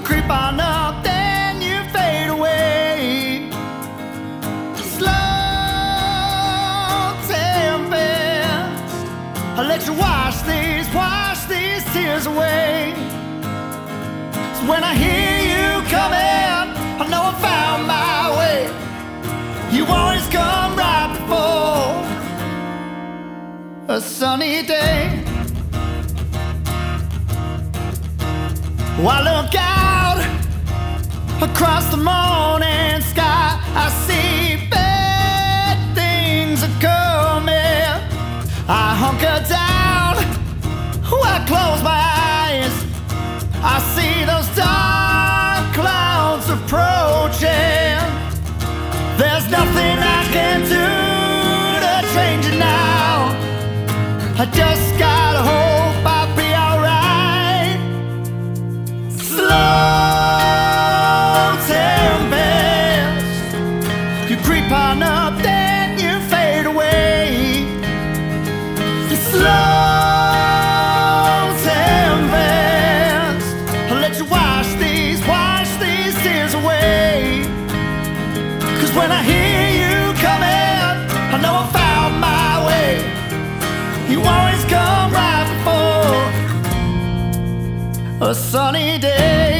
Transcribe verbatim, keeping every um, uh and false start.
creep on up, then you fade away. Slow tempest, I let you wash these, wash these tears away. So when I hear you coming, I know I found my way. You always come right before a sunny day. Oh, I look out across the morning sky, I see bad things are coming. I hunker down, oh, I close my eyes, I see those dark clouds approaching. There's nothing I can do to change it now. I just gotta hope I'll be alright. Slow tempest, you creep on up, then you fade away. Slow tempest, I'll let you wash these, wash these tears away. Cause when I hear you coming, I know I found my way. You always come right before a sunny day.